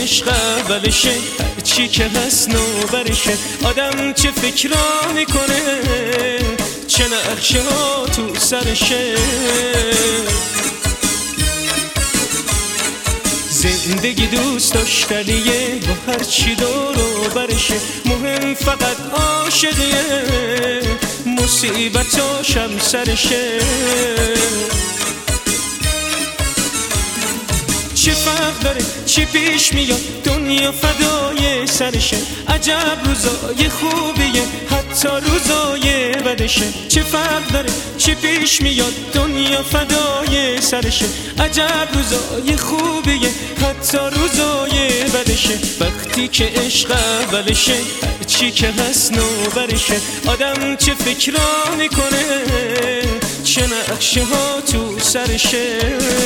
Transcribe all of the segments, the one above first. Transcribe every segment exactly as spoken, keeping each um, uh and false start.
عشق اولشه، چی که هست نوبرشه. آدم چه فکرا میکنه، چه نقشه ها تو سرشه. زندگی دوست داشتنیه، با هر چی دور و برشه. مهم فقط عاشقیه، مصیبتاشم سرشه. چه فرق داره چی پیش میاد، دنیا فدای سرشه. عجب روزای خوبیه، حتی روزای بدشه. چه فرق داره چی پیش میاد، دنیا فدای سرشه. عجب روزای خوبیه، حتی روزای بدشه. وقتی که عشق اولشه، چی که هست نوبرشه. آدم چه فکرا میکنه، چه نقشه ها تو سرشه.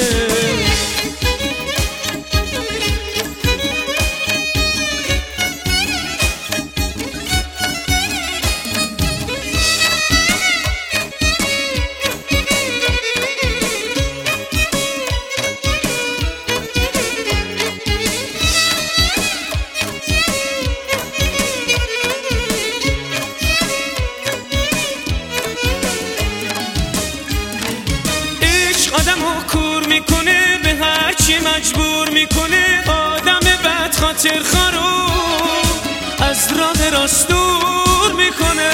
آدمو کور میکنه، به هر چی مجبور میکنه. آدم بد خاطر خارو از راه راست دور میکنه.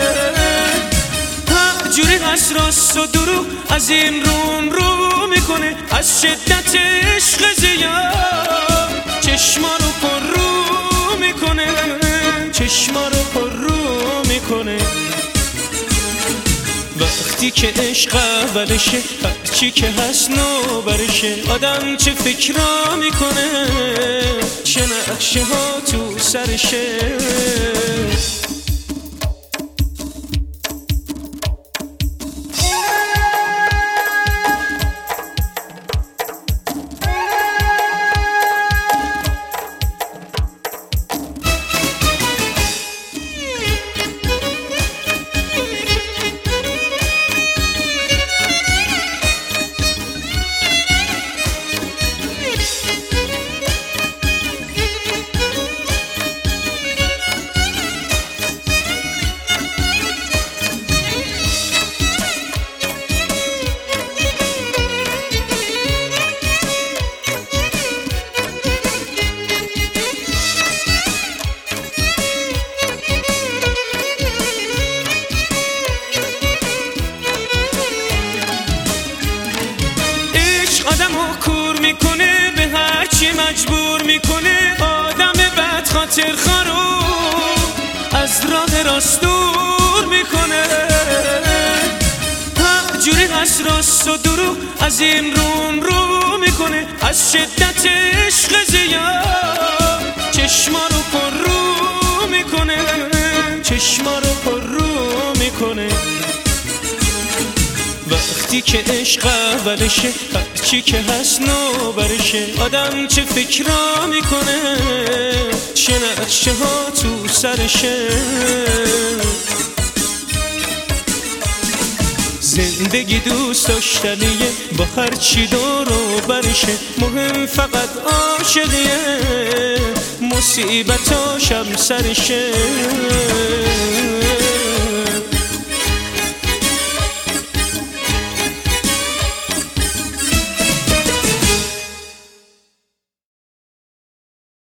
هر جوری از راست و دروغ از این رون رو میکنه. از شدت عشق زیاد چشما رو پر رو میکنه، چشما رو پر رو میکنه. وقتی که عشق اولشه، چی که هست نوبرشه. آدم چه فکرا میکنه، چه نقشه ها تو سرشه. آدمو کور میکنه، به هر چی مجبور میکنه. آدم بد خاطر خارو از راه راست دور میکنه. هر جوری از راست و دروغ از این رون رو میکنه. از شدت عشق زیاد چشما رو پر رو میکنه، چشما رو پر رو میکنه. وقتی که عشق اولشه، چی که هست نوبرشه. آدم چه فکرا میکنه، چه نقشه ها تو سرشه. زندگی دوست داشتنیه، با هر چی دور و برشه. مهم فقط عاشقیه، مصیبتاشم سرشه.